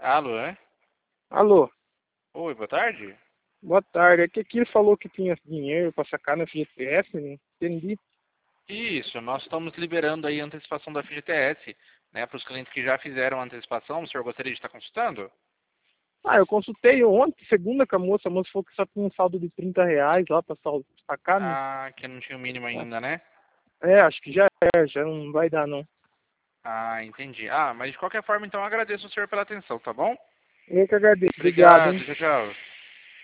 Alô, é? Alô, Oi, boa tarde. boa tarde. É que aqui ele falou que tinha dinheiro para sacar na FGTS, né? Entendi. Isso, nós estamos liberando aí a antecipação da FGTS, né, para os clientes que já fizeram a antecipação. O senhor gostaria de estar consultando? Ah, eu consultei ontem, segunda com a moça falou que só tinha um saldo de R$ 30 lá para sacar, né? Ah, que não tinha o mínimo ainda, né? Acho que já não vai dar não. Ah, entendi. Ah, mas de qualquer forma, então, eu agradeço o senhor pela atenção, tá bom? Eu que agradeço. Obrigado, Obrigado, hein? tchau, tchau.